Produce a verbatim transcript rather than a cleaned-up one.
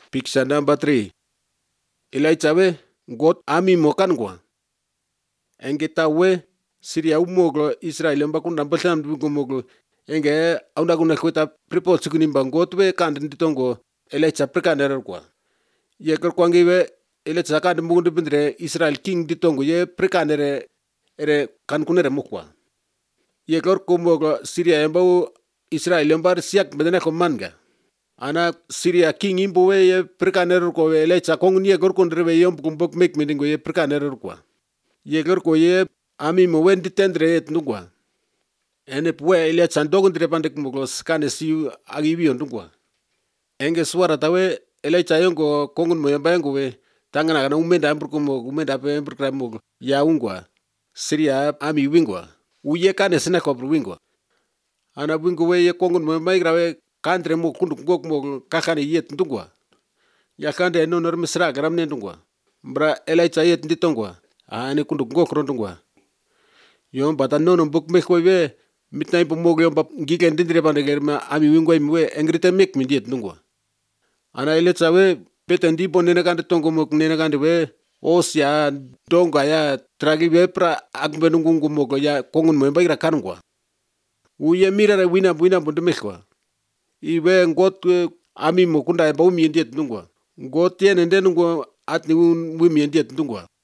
Picture number three. Elijah we God ami mokan kwa. Engeta we Syria umoglo Israel mba kun nambal sam gumoglo. Enge aunda kuna kweta prepol sikuni mbangot we kandi nditongo Elijah prekaner kwa. Ye kerkwangi we Elijah kandi mugundu bindre Israel king ditongo ye prekanere ere kan kunere mukwa. Ye kerko moglo Syria mba Israel mba siak bedene ko manga. Ana Syria king imbo we ye prekaner ko we Elijah kong ye kerko ndre yom kumbok mek mindingo ye prekaner kwa. Ye kerko ye ami mo wendi tendre et ndungwa. Ene pwe ile chandog ndre pandek moglo skane siu agiwi ondungwa. Enge suara tawe ele chayongo kongun mo yamba yango we tangana kana umenda ambruko mo umenda pe ambruko mo ya ungwa Syria ami wingwa uye kane sina ko wingwa ana wingo we ye kongun mo yamba grawe kantre mo kundu ngok mo kakane yet ndungwa ya kande no nor misra gram ne ndungwa mbra ele chayet nditongwa ani kundu ngok rondungwa yom bata no no buk me ko we mitnay po mo yom ngike ndindre pande germa ami wingwa mi engrite mek mi diet ndungwa ana ile chawe petendi bonene kande tongo mok nene kande we osya donga ya tragi we pra agbe nungu moko ya kongun mo mbaira kanwa uye mira re wina wina bonde mekwa iwe ngot ami mo kunda ba umi ndiet nungwa ngot yene nde nungwa atni umi ndiet nungwa